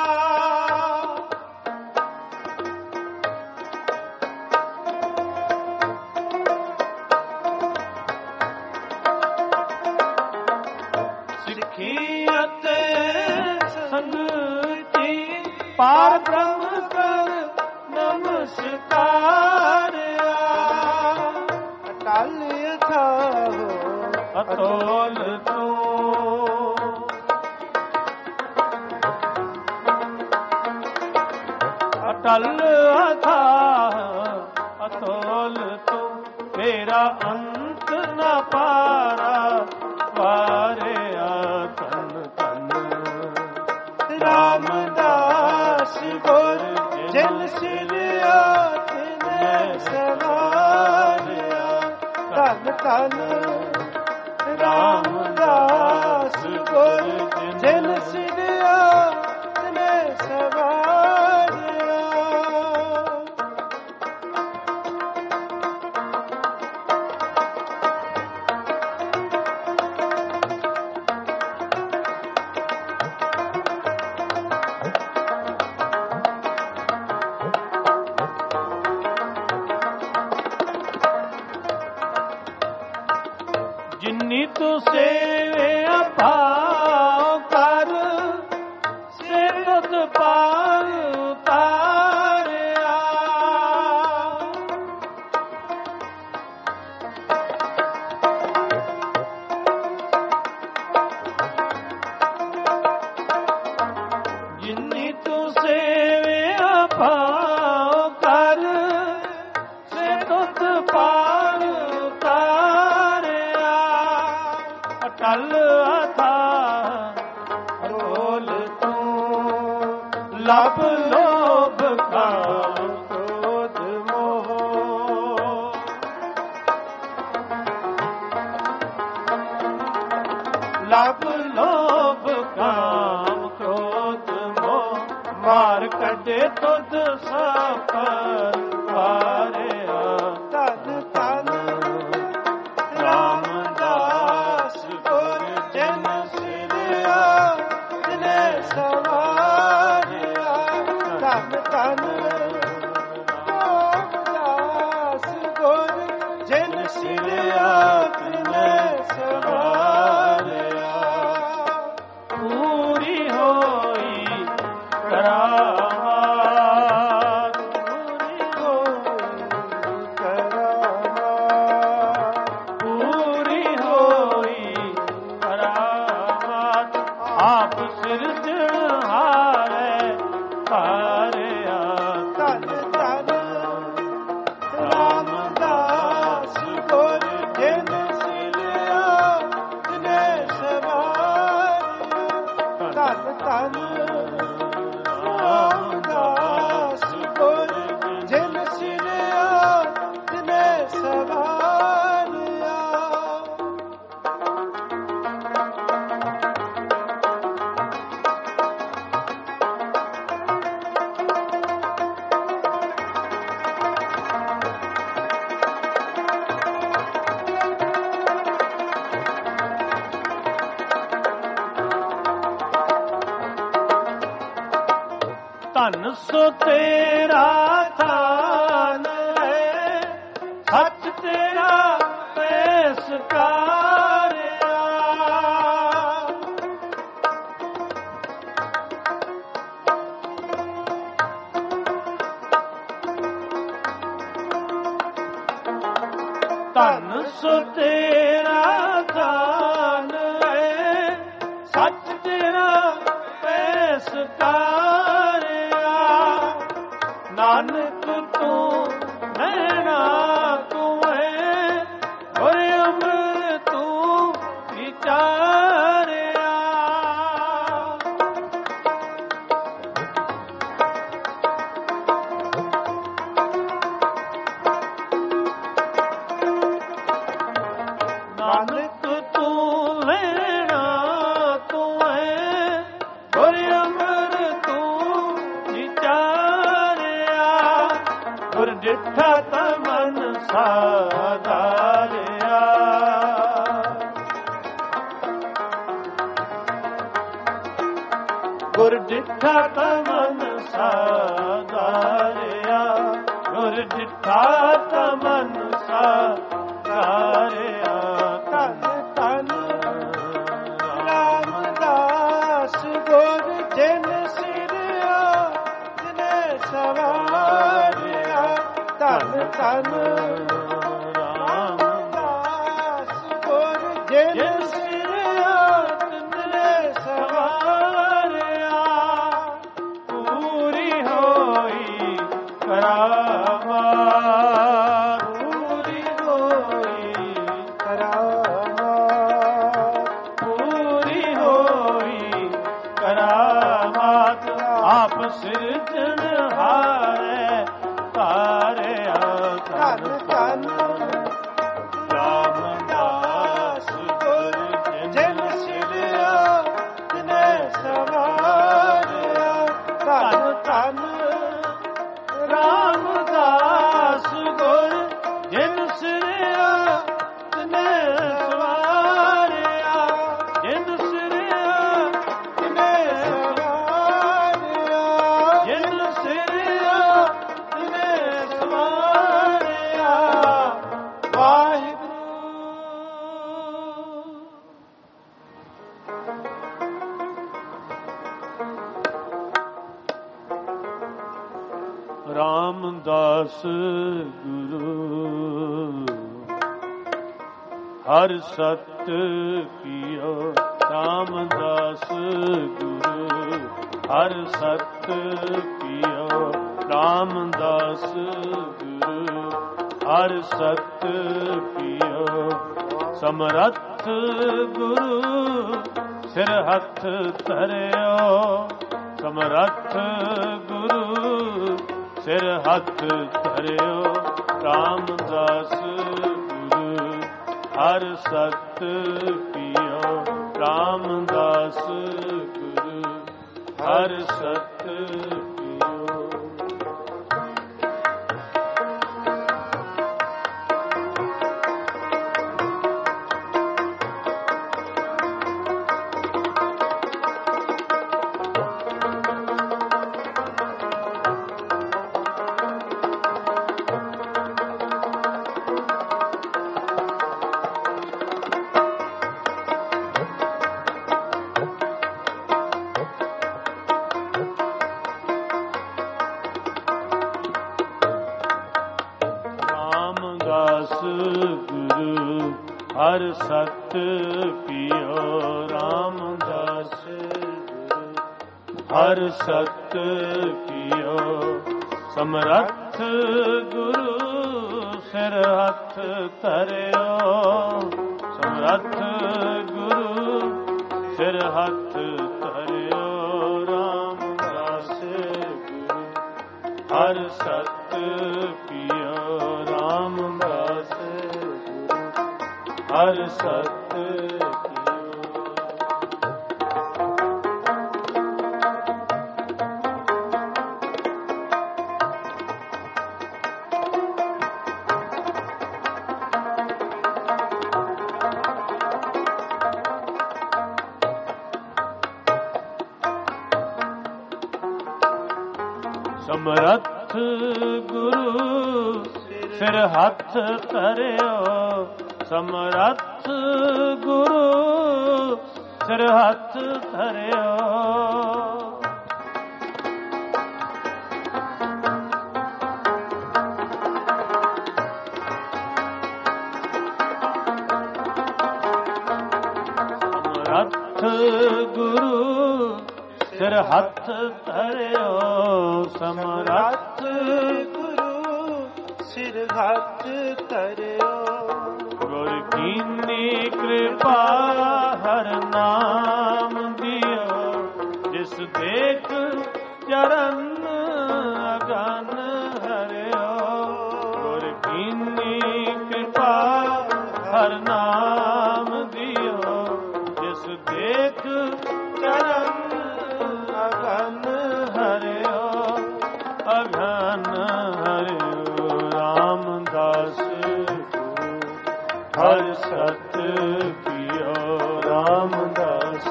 ਸਿੱਖੀ ਅਤੇ ਸੰਗਤੀ ਪਾਰ ਬ੍ਰਹਮ ਕਰ ਨਮਸਕਾਰਿਆ। ਅਟਲ ਅਥਾਹੋ ਅਤੋਲ ਤੂੰ ਅਟਲ ਅਥਾਹ ਅਤੋਲ ਤੂੰ ਮੇਰਾ ਅੰਤ ਨ ਪਾਰਾ ਵਾਰਿਆ। ਧੰਨ ਧੰਨ ਰਾਮਦਾਸ ਗੁਰ ਜਿਨ ਸਿਰਿਆ ਤਿਨੈ ਸਵਾਰਿਆ। ਧੰਨ ਧੰਨ ਰਾਮਦਾਸ ਗੁਰ ਜਿਨ ਸਿਰਿਆ ਤਿਨੈ ਸਵਾਰਿਆ। ਜਿਨੀ ਤੂੰ ਸੇਵਿਆ ਭਾਉ ਕਰ ਸੇ ਤੁਧ ਪਾਰ ਉਤਾਰਿਆ। ਜਿਨੀ ਤੂੰ ਸੇਵਿਆ ਭਾਉ ਕਰ ਸੇ ਤੁਧ ਪਾਰ ਉਤਾਰਿਆ। ਅਟਲ ਅਥਾਹ ਅਤੋਲ ਤੂੰ ਲੱਭ ਲੋਭ ਕਾਮ ਕ੍ਰੋਧ ਮੋਹ। ਲੱਭ ਲੋਭ ਕਾਮ ਕ੍ਰੋਧ ਮੋਹ ਮਾਰ ਕੱਢੇ ਤੁਧ ਸਫਲ ਵਾਰਿਆ। ਧੰਨ ਧੰਨ ਰਾਮਦਾਸ ਗੁਰ ਜਿਨ ਸਿਰਿਆ ਤਿਨੈ ਸਵਾਰਿਆ। ਧੰਨ ਧੰਨ ਰਾਮਦਾਸ ਗੁਰ ਜਿਨ ਸਿਰਿਆ ਤਿਨੈ ਸਵਾਰਿਆ। ਪੂਰੀ ਹੋਈ ਕਰਾਮਾਤ ਪੂਰੀ ਹੋਈ ਕਰਾਮਾਤ ਪੂਰੀ ਹੋਈ ਕਰਾਮਾਤ ਆਪ ਸਿਰ ਧਨ ਰਾਮਦਾਸ ਗੁਰ ਜਿਨ ਸਿਰਿਆ ਤਿਨੇ ਸਵਾਰਿਆ। ਧਨ ਸੋ ਤੇਰਾ ਥਾਨ ਹੈ, ਸੱਚ ਤੇਰਾ ਪੈਸਕਾਰਿਆ। ਧਨ ਸੋ ਤੇਰਾ ਥਾਨ ਹੈ, ਸੱਚ ਤੇਰਾ ਪੈਸਕਾਰਿਆ। ਨਾਨਕ ਤੂੰ ਨੈਣਾ ਤੂੰ ਹੈ, ਗੁਰ ਅੰਮ੍ਰਿਤ ਤੂੰ ਵਿਚਾਰਿਆ। ਨਾਨਕ ਤੂੰ ਲੈਣਾ ਤੂੰ ਹੈ, ਗੁਰ ਅੰਮ੍ਰਿਤ ਤੂੰ ਵਿਚਾਰਿਆ। ਗੁਰ ਡਿਠਾ ਤਾ ਮਨ ਸਾਧਾਰਿਆ। ਗੁਰ ਡਿਠਾ ਤਾ ਮਨ ਸਾਧਾਰਿਆ। ਗੁਰ ਡਿਠਾ ਤਾ ਮਨ ਸਾਧਾਰਿਆ। ਧਨ ਧਨ ਰਾਮਦਾਸ ਗੁਰ ਜਿਨ ਸਿਰਿਆ ਤਿਨੇ ਸਵਾਰਿਆ। ਧਨ ਧਨ ਰਾਮਦਾਸ ਗੁਰ ਜਿਨ ਸਿਰਿਆ ਤਿਨੇ ਸਵਾਰਿਆ। ਪੂਰੀ ਹੋਈ ਕਰਾਮਾਤ, ਪੂਰੀ ਹੋਈ ਕਰਾਮਾਤ। ਪੂਰੀ ਹੋਈ ਕਰਾਮਾਤ। ਆਪ ਸਿਰਜਣਹਾਰੇ ਤਾਰਿਆ। ਧਨ ਧਨ ਰਾਮਦਾਸ ਗੁਰ ਜਿਨ ਸਿਰਿਆ ਤਿਨੇ ਸਵਾਰਿਆ। ਧਨ ਧਨ ਰਾਮਦਾਸ ਗੁਰ ਜਿਨ ਸਿਰਿਆ ਤਿਨੇ ਸਵਾਰਿਆ। ਜਿਨ ਸਿਰਿਆ ਤਿਨੇ ਸਵਾਰਿਆ। ਜਿਨ ਸਿਰਿਆ ਤਿਨੇ ਸਵਾਰਿਆ। ਵਾਹਿਗੁਰੂ। ਰਾਮਦਾਸ ਗੁਰੂ ਹਰ ਸਤ ਕੀਓ। ਰਾਮਦਾਸ ਗੁਰੂ ਹਰ ਸਤ ਕੀਓ। ਰਾਮਦਾਸ ਗੁਰੂ ਹਰ ਸਤ ਕੀਓ। ਸਮਰੱਥ ਗੁਰੂ ਸਿਰ ਹੱਥ ਧਰਿਓ। ਸਮਰੱਥ ਗੁਰੂ ਸਿਰ ਹੱਥ ਧਰਿਓ। ਰਾਮਦਾਸ ਗੁਰੂ ਹਰ ਸਤ ਕੀਓ। ਰਾਮਦਾਸ ਗੁਰੂ ਹਰ ਸਤ ਕੀਓ। ਗੁਰੂ ਹਰ ਸਤ ਕੀਓ। ਰਾਮਦਾਸ ਗੁਰੂ ਹਰ ਸਤ ਕੀਓ। ਸਮਰੱਥ ਗੁਰੂ ਸਿਰ ਹੱਥ ਧਰਿਓ। ਸਮਰੱਥ ਗੁਰੂ ਸਿਰ ਹੱਥ ਧਰਿਓ। हर सत पियो रामदास गुरु हर सत समरथ गुरु सिर हथ धरियो समरथ गुरु सिर हथ धरियो समरथ गुरु सिर हथ धरियो समरथ गुरु सिर हथ धरियो गुर कीनी कृपा हर नाम दियो जिस देख चरण अगन हरियो गुर कीनी कृपा हर नाम दियो जिस देख चरण अगन हरियो अगन हरियो रामदास हर सत पियो रामदास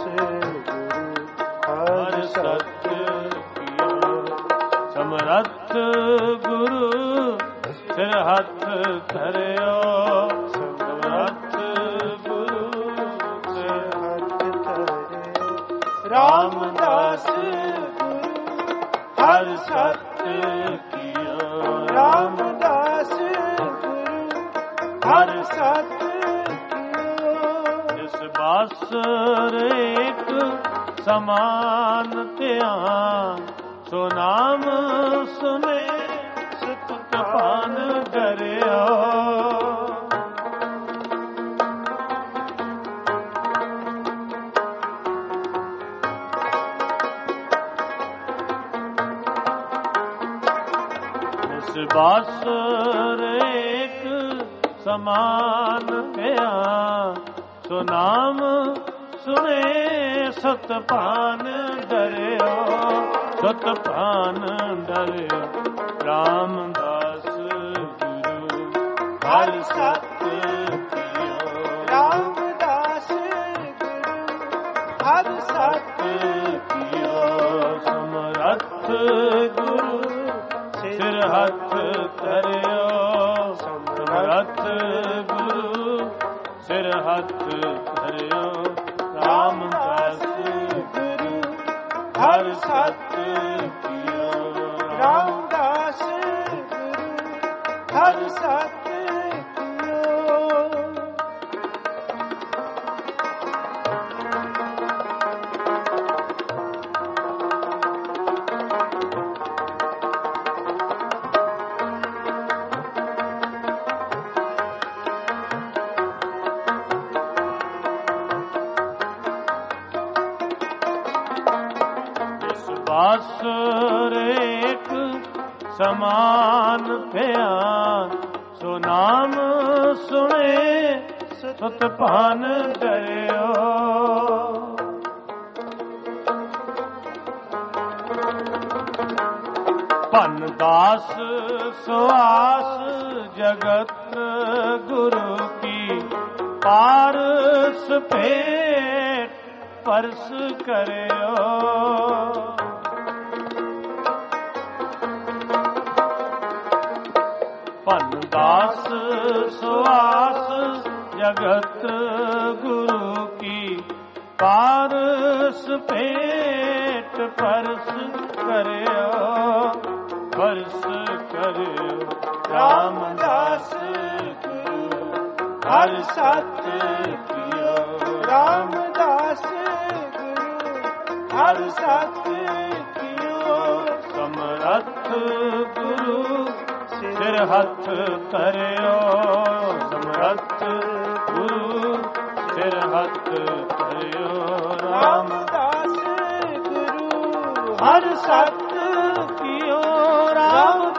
हर सत पियो समरथ गुरु सिर हथ धरियो समरथ गुरु सिर हथ धरियो रामदास हर सत कियो रामदास गुरु हर सत कियो जिस बासर एक समान ध्यान सो नाम सुने सुत पान करियो बासर एक समान गया सो नाम सुने सतपान डरियो सतपान डरियो रामदास गुरु हर सत पियो रामदास गुरु हर सत पियो समरथ गुरु सिर हथ धरियो समरथ गुरु सिर हथ धरियो रामदास गुरु हर सत पियो रामदास गुरु हर सत बासर एक समान ध्यान सो नाम सुने सतपान डरियो पन दास सुआस जगत गुरु की पारस भेंट परस करियो दास सुआस जगत गुरु की पारस पेट परस करियो परस करियो रामदास गुरु हर सत पियो रामदास गुरु हर सत पियो समरथ गुरु सिर हथ धरियो समरथ गुरु सिर हथ धरियो रामदास गुरु हर सत पियो राम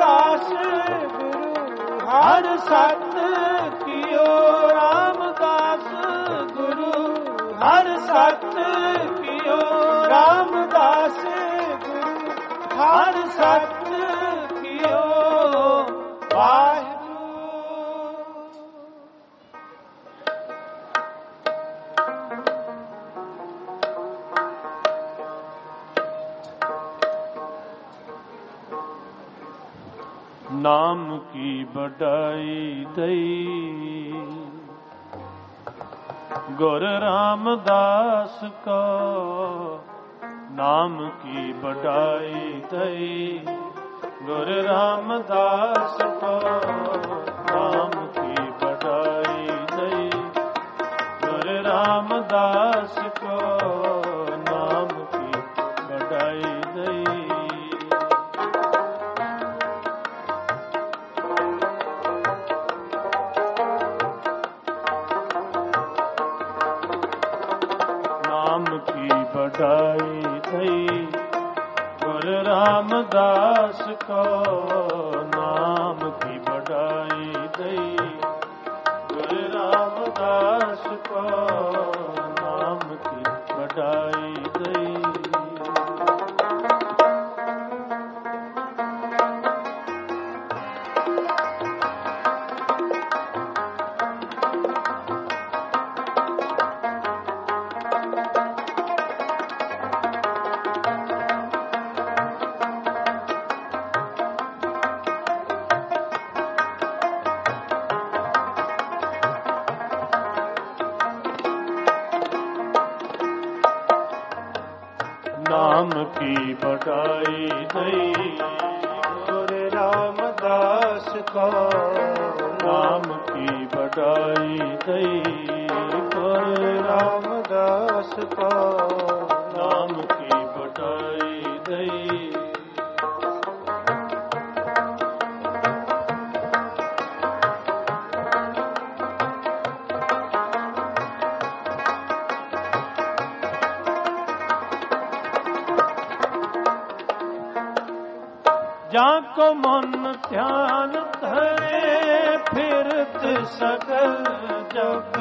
हर सत कियो रामदास गुरु हर सत कियो रामदास गुरु हर सत कियो वाहिगुरु। नाम की बढ़ाई दई गुर रामदास का नाम की बढ़ाई दई गुर रामदास का नाम की बढ़ाई दई गुर रामदास को नाम की बढ़ाई दई। नाम की बढ़ाई दई गुर रामदास को नाम की बढ़ाई दई गुर रामदास को नाम की बढ़ाई दई। नाम की बढ़ाई दई गुर रामदास को नाम की बढ़ाई दई गुर रामदास को नाम की बढ़ाई दई। जाको मन ध्यान धरे फिरत सकल जग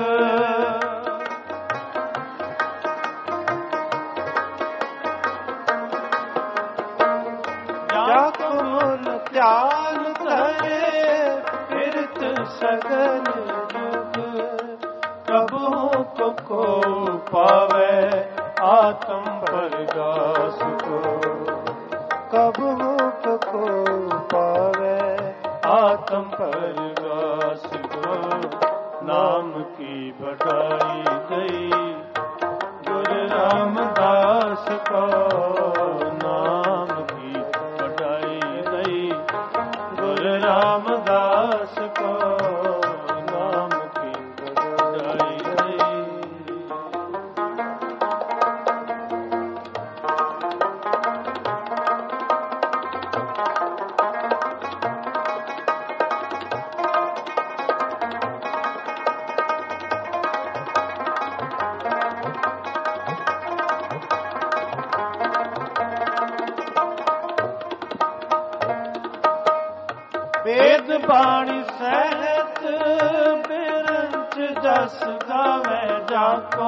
जाको मन ध्यान धरे फिरत सकल जुग प्रभु को को पावे आत्म प्रगास को कबहू को पावे आत्म प्रगास को नाम की बढ़ाई दई गुर रामदास को नाम की बढ़ाई दई गुर रामदास को नाम की बढ़ाई दई। वेद बाणी सहत बिरंच जस गावे जाको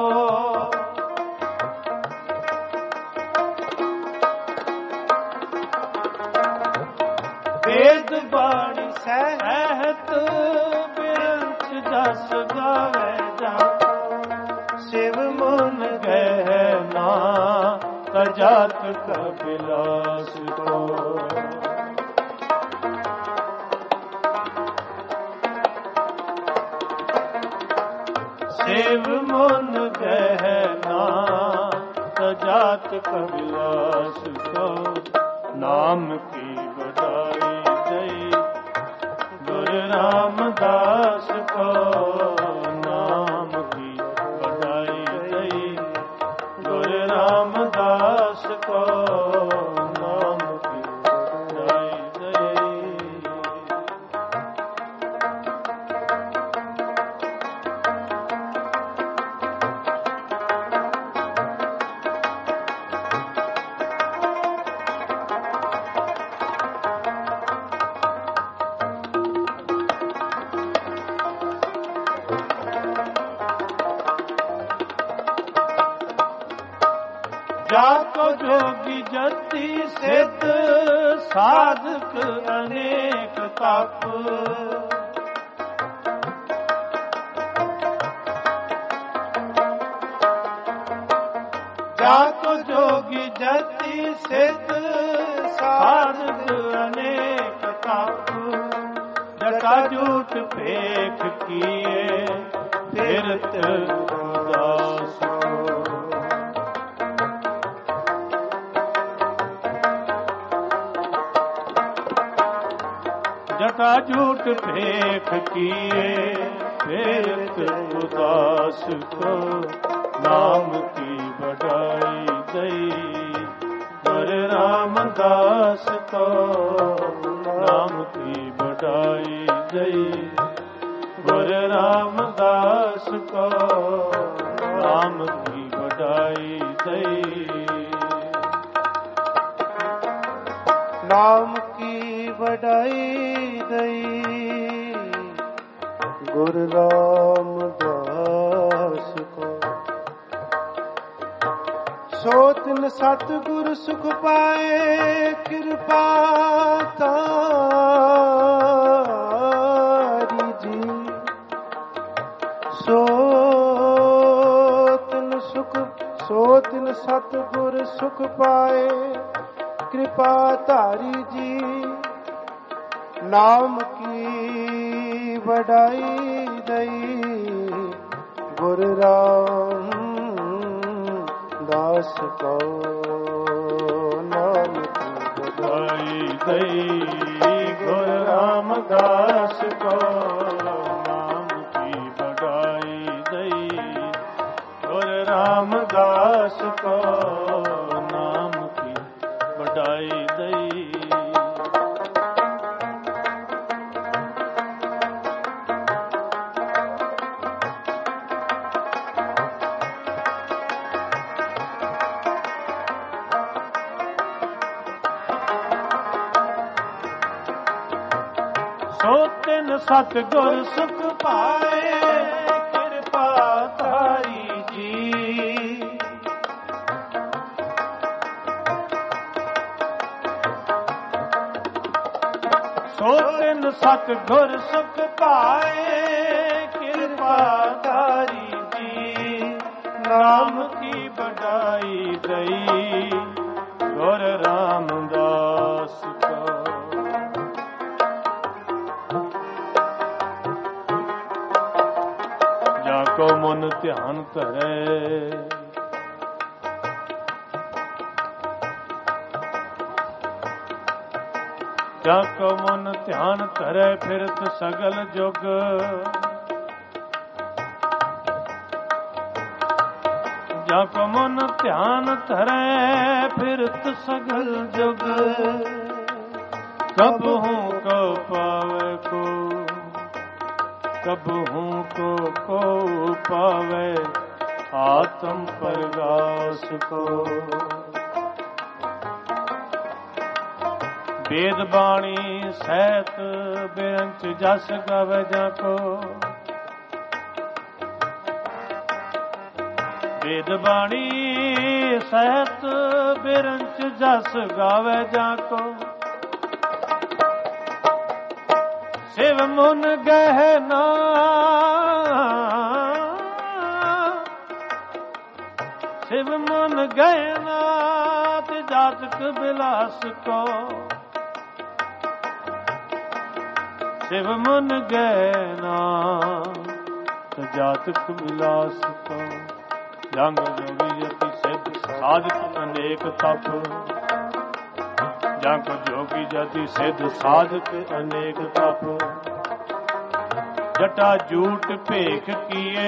वेद बाणी सहत बिरंच जस गावे जाको शिव मन गहना तजात कपिलास को शिव मन गहना सजात कबिलास को नाम की बढ़ाई दई गुर रामदास को नाम की बढ़ाई दई गुर रामदास को नाम की बढ़ाई दई। जाको जोगी जति सिद्ध साधक अनेक तप जाको जोगी जति सिद्ध साधक अनेक तप जटा जूट फेख किए फिरत उदास जटा झूठ फेंक किए फिरत उदास को नाम की बढ़ाई दई पर रामदास को नाम की बढ़ाई दई पर रामदास को नाम की बढ़ाई दई नाम की बढ़ाई दई गुरु रामदास को सो तिन सतगुर सुख पाए कृपा तारी जी सो तिन सुख सो तिन सतगुर सुख पाए कृपा तारी जी नाम की बढ़ाई दई गुरु राम दास को नाम की बढ़ाई दई गुरु रामदास को नाम की बढ़ाई दई गुरु रामदास को नाम की बढ़ाई दई सो तिन सतगुर सुख पाए कृपा तारी जी सो तिन सतगुर सुख पाए कृपा तारी जी नाम की बढ़ाई दई गुरु रामदास को जाको मन ध्यान करे जाको मन ध्यान करे फिरत सगल जुग जाको मन ध्यान धरे फिरत सगल जुग कब हूँ को पावे को कब हूँ को को पावे आत्म प्रगास को वेद बाणी सहित बिरंच जस गावे जाको वेद बाणी सहित बिरंच जस गावे जाको शिव मुन गहना शिव मुन गहना जातक बिलास को शिव मुन गहना जातक बिलास को जंग जोगी यति सिद्ध साधक अनेक तप जंग जोगी जति सिद्ध साधक अनेक तप जटा झूठ पेख किए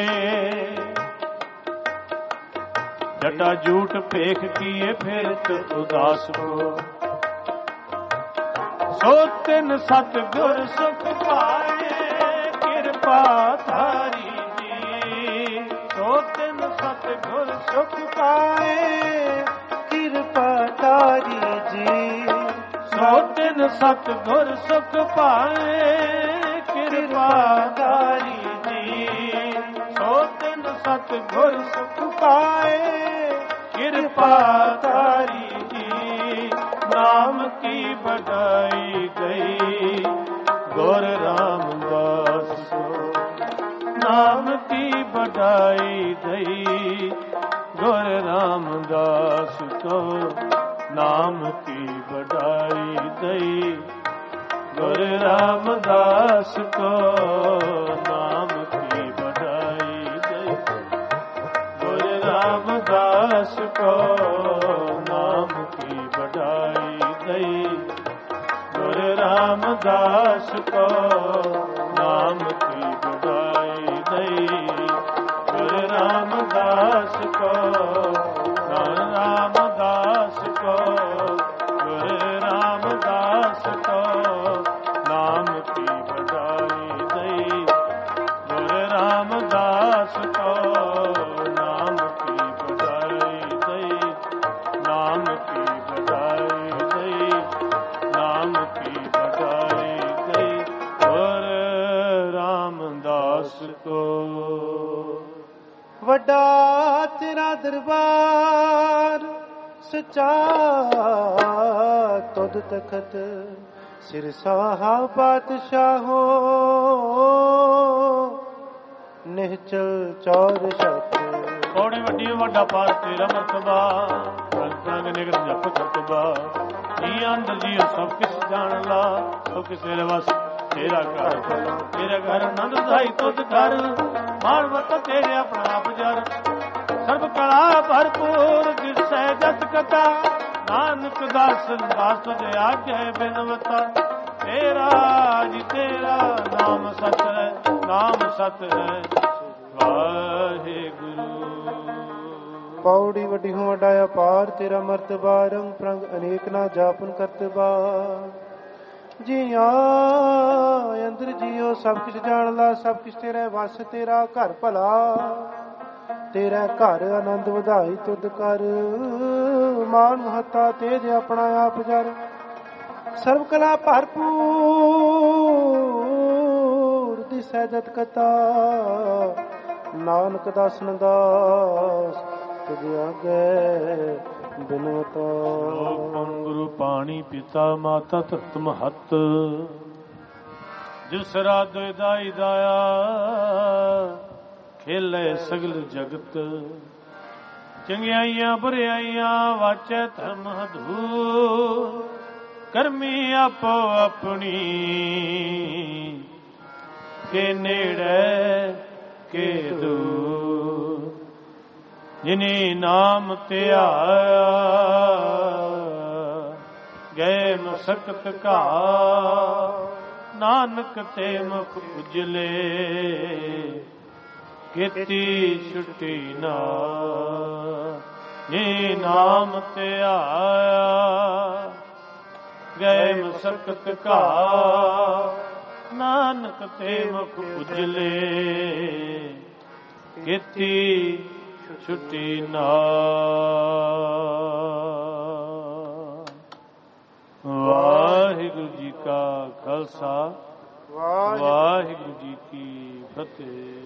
जटा झूठ पेख किए फिरत उदास को सो तिन सतगुर सुख पाए कृपा थारी जी सो तिन सतगुर सुख पाए कृपा तारी जी सो तिन सतगुर सुख पाए कृपा तारी जी सो तिन सतगुर सुख पाए ਕਿਰਪਾ ਤਾਰੀ ਜੀ ਨਾਮ ਕੀ ਬੜਾਈ ਗਈ ਗੁਰ ਰਾਮਦਾਸ ਕੋ ਨਾਮ ਕੀ ਬੜਾਈ ਗਈ ਗੁਰ ਰਾਮਦਾਸ ਕੋ ਨਾਮ ਕੀ ਬੜਾਈ ਗਈ ਗੁਰ ਰਾਮਦਾਸ ਕੋ ਨਾਮ ਕੀ ਬੜਾਈ ਗਈ ਗੁਰ ਰਾਮਦਾਸ ਕੋ ਨਾਮ ਕੀ ਬੜਾਈ ਗਈ ਗੁਰ ਰਾਮਦਾਸ ਕੋ ਨਾਮ ਕੀ ਬੜਾਈ ਗਈ ਗੁਰ ਰਾਮਦਾਸ ਕੋ ਰਾਮਦਾਸ ਕੋ ਗੁਰ ਰਾਮਦਾਸ ਕੋ ਨਾਮ ਕੀ ਬੜਾਈ ਗਈ ਗੁਰ ਰਾਮਦਾਸ ਕੋ ਨਾਮ ਕੀ ਬੜਾਈ ਗਈ ਨਾਮ ਕੀ ਬੜਾਈ ਗਈ ਨਾਮ ਕੀ ਬੜਾਈ ਗਈ ਗੁਰ ਰਾਮਦਾਸ ਕੋ। ਵੱਡਾ ਤੇਰਾ ਦਰਬਾਰ ਸੱਚਾ ਤੁਧ ਤਖਤ ਸਿਰ ਸਾਹਾ ਪਾਤਸ਼ਾਹੋ ਨਿਹਚਲ ਚੌਰ ਛਤ ਥੋੜੀ ਵੱਡੀ ਵੱਡਾ ਪਾਰ ਤੇਰਾ ਮਰਤਬਾ ਰੰਗ ਨਿਗਰ ਜਪ ਕਰਤਬਾ ਜੀ ਅੰਦਰ ਜੀ ਸਭ ਕਿਸ ਜਾਣ ਲਾ ਸਭ ਕਿਸੇ ਵਸ ਤੇਰਾ ਘਰ ਤੇਰਾ ਘਰ ਆਨੰਦ ਦਾਈ ਤੁਧ ਘਰ ਮਾਨਵਤ ਤੇਰੇ ਆਪਣਾ ਆਪ ਜਰ ਸਰਬ ਕਲਾ ਭਰਪੂਰ ਦਿਸੈ ਜਤ ਕਥਾ ਨਾਨਕ ਦਾਸ ਦਾਸ ਤੁਝ ਆਗੇ ਬਿਨਵਤਾ ਤੇਰਾ ਜੀ ਤੇਰਾ ਨਾਮ ਸਤ ਹੈ ਨਾਮ ਸਤ ਹੈ ਵਾਹਿਗੁਰੂ। ਪੌੜੀ ਵੱਡੀ ਹੋ ਵੱਡਾ ਅਪਾਰ ਤੇਰਾ ਮਰਤਬਾ ਰੰਗ ਪ੍ਰੰਗ ਅਨੇਕ ਨਾ ਜਾਪਨ ਕਰਤਬਾ ਜੀਆਂ ਅੰਦਰ ਜੀਓ ਸਭ ਕੁਛ ਜਾਣ ਲਾ ਸਭ ਕੁਛ ਤੇਰਾ ਵਸ ਤੇਰਾ ਘਰ ਭਲਾ ਤੇਰਾ ਘਰ ਆਨੰਦ ਵਧਾਈ ਤੁਧ ਕਰ ਮਾਨ ਮਹੱਤਾ ਤੇਜ ਆਪਣਾ ਆਪ ਜਰ ਸਰਬ ਕਲਾ ਭਰਪੂਰ ਦਿਸੈ ਜਤ ਕਥਾ ਨਾਨਕ ਦਾਸਨ ਦਾਸ ਤੁਝ ਆਗੇ ਬਿਨਵਤਾ। ਗੁਰੂ ਪਾਣੀ ਪਿਤਾ ਮਾਤਾ ਧਰਤ ਮਹੱਤ ਜਿਸ ਰਾਧ ਦਾਈ ਦਾਇਆ ਖੇਲੇ ਸਗਲ ਜਗਤ ਚੰਗਿਆਈਆਂ ਬੁਰਿਆਈਆਂ ਵਾਚੈ ਧਰਮ ਹਦੂ ਕਰਮੀ ਆਪੋ ਆਪਣੀ ਕੇ ਨੇੜੇ ਕੇ ਦੂਰ ਜਿਨੀ ਨਾਮ ਧਿਆਇਆ ਗਏ ਮਸਕਤ ਘਾ ਨਾਨਕ ਤੇ ਮੁਖ ਉਜਲੇ ਕੀਤੀ ਛੁੱਟੀ ਨਾ ਜੇ ਨਾਮ ਧਿਆਇਆ ਗਏ ਮਸਕਤ ਘਾ ਨਾਨਕ ਤੇ ਮੁਖ ਉਜਲੇ ਕੀਤੀ ਛੁੱਟੀ ਨਾ। ਵਾਹਿਗੁਰੂ ਜੀ ਕਾ ਖਾਲਸਾ ਵਾਹਿਗੁਰੂ ਜੀ ਕੀ ਫਤਿਹ।